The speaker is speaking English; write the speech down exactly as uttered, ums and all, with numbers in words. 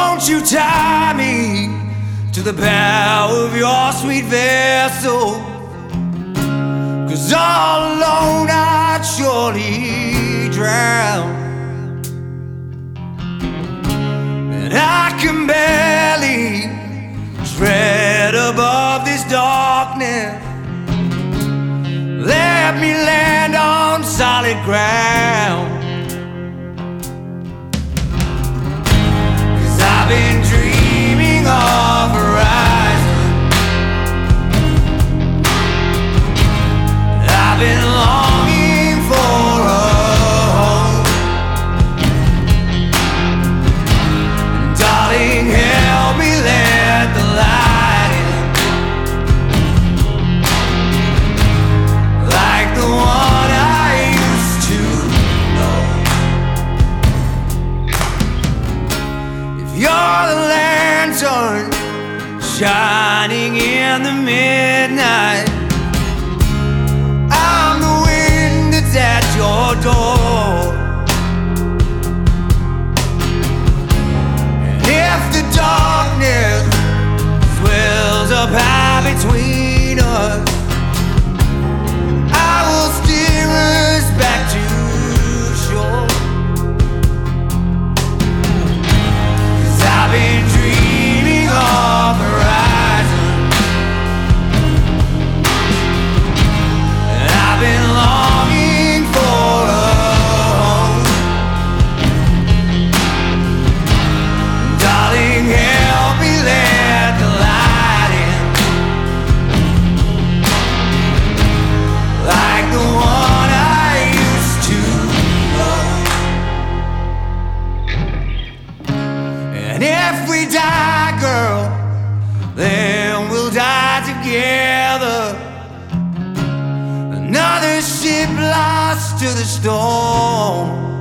won't you tie me to the bow of your sweet vessel? 'Cause all alone I'd surely drown, and I can barely tread above this darkness. Let me land on solid ground, 'cause I've been dreaming of a horizon. I've been longing for a home. Darling, help me let the light in, like the one I used to know. If you're the lantern shining in the midnight, I'm the wind that's at your door. And if the darkness swells up high between us, I will steer us back to shore. 'Cause I've been dreaming of the horizon, and I've been longing for a home. Darling, help me let the light in, like the one I used to know. And if we die, girl, then we'll die together. Another ship lost to the storm.